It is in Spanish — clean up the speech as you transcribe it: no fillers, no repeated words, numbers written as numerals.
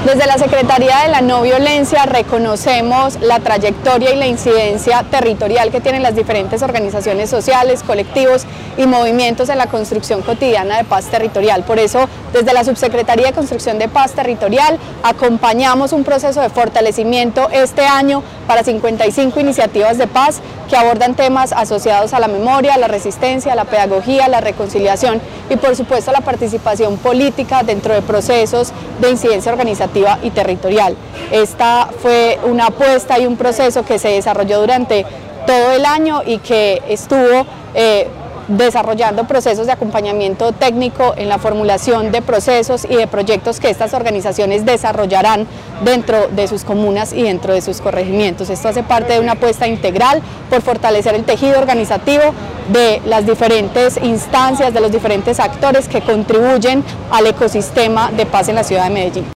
Desde la Secretaría de la No Violencia reconocemos la trayectoria y la incidencia territorial que tienen las diferentes organizaciones sociales, colectivos y movimientos en la construcción cotidiana de paz territorial. Por eso, desde la Subsecretaría de Construcción de Paz Territorial, acompañamos un proceso de fortalecimiento este año para 55 iniciativas de paz que abordan temas asociados a la memoria, la resistencia, la pedagogía, la reconciliación y por supuesto la participación política dentro de procesos de incidencia organizativa y territorial. Esta fue una apuesta y un proceso que se desarrolló durante todo el año y que estuvo desarrollando procesos de acompañamiento técnico en la formulación de procesos y de proyectos que estas organizaciones desarrollarán dentro de sus comunas y dentro de sus corregimientos. Esto hace parte de una apuesta integral por fortalecer el tejido organizativo de las diferentes instancias, de los diferentes actores que contribuyen al ecosistema de paz en la ciudad de Medellín.